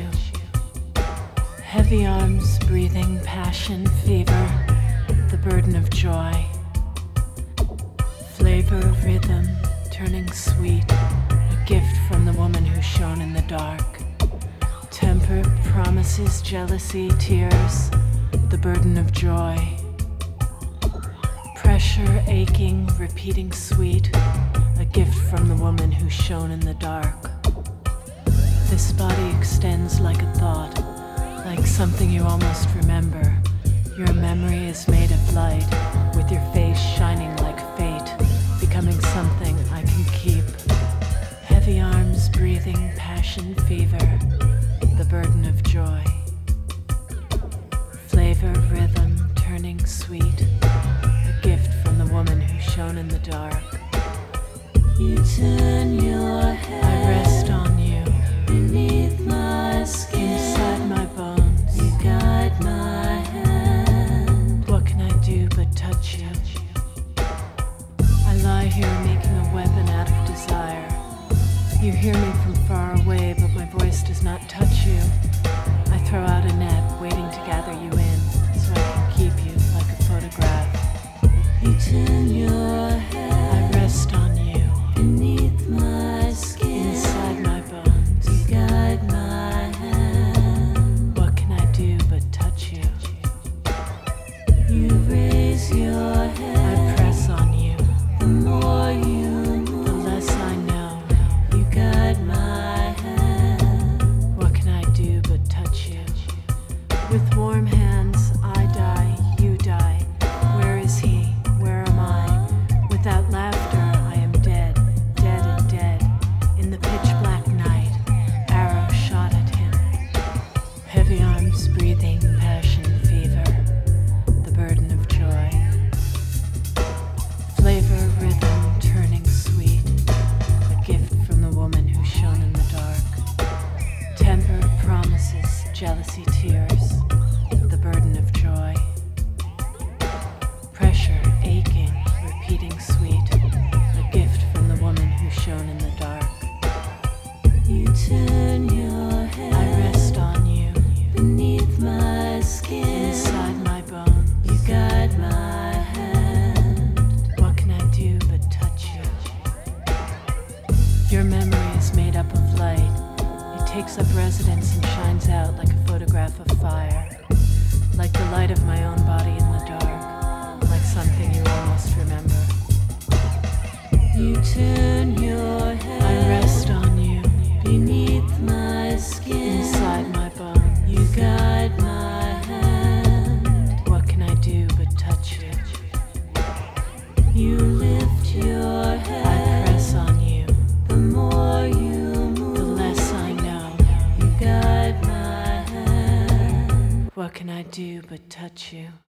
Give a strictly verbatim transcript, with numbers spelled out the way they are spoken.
you. Heavy arms breathing passion, fever, the burden of joy. Flavor, rhythm, turning sweet, a gift from the woman who shone in the dark. Temper, promises, jealousy, tears, the burden of joy. Pressure, aching, repeating sweet, a gift from the woman who shone in the dark. This body extends like a thought, like something you almost remember. Your memory is made of light, with your face shining like fate, becoming something I can keep. Heavy arms breathing passion, fever, the burden of joy. Flavor, rhythm, turning sweet, a gift from the woman who shone in the dark. You turn your head, I rest on you, beneath my skin, inside my bones. you guide my hand. What can I do but touch you? I lie here making a weapon out of desire. You hear me from far away, but my voice does not touch you. I throw out a net, waiting to gather you in, so I can keep you like a photograph. You turn your head, I rest on you, beneath my skin, inside my bones. you guide my hand. What can I do but touch you? You raise your I head, press on you, the more you the move, less I know. you guide my hand. What can I do but touch you? With warm hands, I die, you die. Where is he? Where am I? Without laughter, I am dead, dead and dead. In the pitch black night, arrow shot at him. Heavy arms breathing passion, fever, the burden of joy. Flavor, rhythm, turning sweet, a gift from the woman who shone in the dark. Temper, promises, jealousy, tears, the burden of joy. Pressure, aching, repeating sweet, a gift from the woman who shone in the dark. You turn your head, I rest on you, beneath my skin, inside my bones. you guide my hand. What can I do but touch you? Your memory is made up of light. It takes up residence and shines out like a photograph of fire, like the light of my own body in the dark, like something you almost remember. You turn your head, I rest on you, beneath my skin, inside my bones. you guide my hand. What can I do but touch you? You lift your I head, press on you, the more you the move, less I know. you guide my hand. What can I do but touch you?